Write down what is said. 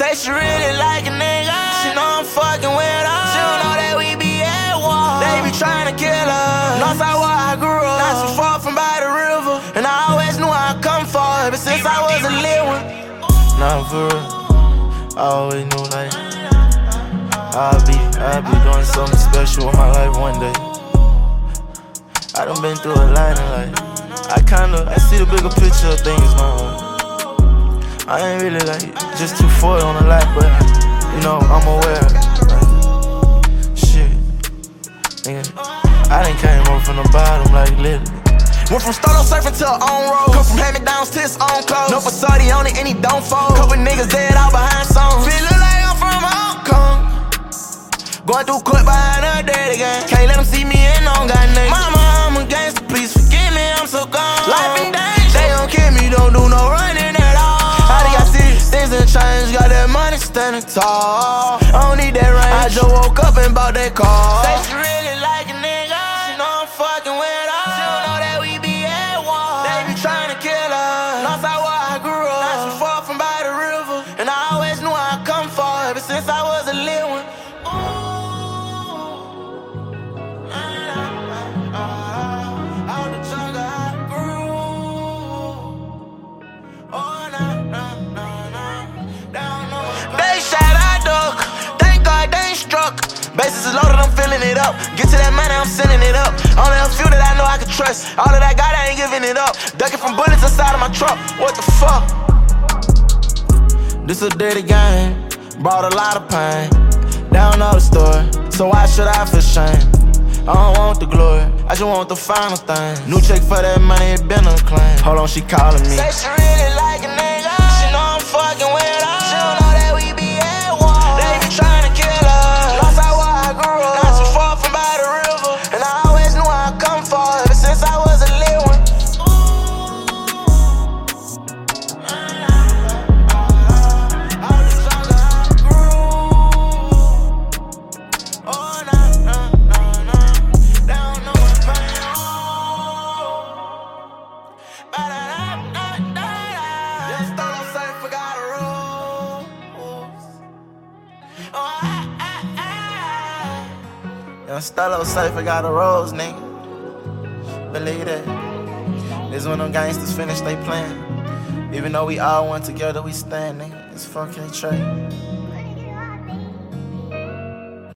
Say she really like a nigga. She know I'm fucking with her. She don't know that we be at war. They be trying to kill her. Northside where I grew up, not too far from by the river. And I always knew I'd come for her, ever since I was a little one. Nah, for real, I always knew like I'll be doing something special with my life one day. I done been through a lot and like I see the bigger picture of things now. I ain't really like just too forward on a lot, but you know, I'm aware. Like, shit, nigga, I done came up from the bottom, like literally. Went from start-up surfing to her own road. Come from hand-me-downs to his own clothes. No facade on it and he don't fold. Couple niggas dead out behind songs. Feelin' like I'm from Hong Kong. Going through court behind her dead again. Can't let them see me in on got niggas. Mama, I'm a gangster, please forgive me, I'm so gone. Life in danger, they don't kill me, don't do no running at all. How do y'all see things done changed? Got that money standing tall. I don't need that range, I just woke up and bought that car. Say she really like a nigga. She know I'm fucking with her. She don't know that we be at war. They be trying to kill her. Northside where I grew up, not too far from by the river. And I always knew I'd come for her, ever since I was a little one. Bases is loaded, I'm filling it up. Get to that money, I'm sending it up. Only a few that I know I can trust. All that I got, I ain't giving it up. Ducking from bullets inside of my truck. What the fuck? This a dirty game. Brought a lot of pain. Down all the story. So why should I feel shame? I don't want the glory, I just want the final thing. New check for that money, it been a claim. Hold on, she calling me. Say she really like a nigga. She know I'm fucking with her. She don't know that we be at war. They be trying to kill her. Northside where I grew up, not too far from by the river. And I always knew I'd come for her, ever since I was a little one. Stella Cypher got a rose, nigga. Believe that. This when them gangsters finish they plan. Even though we all went together, we stand, nigga. It's fucking Trey.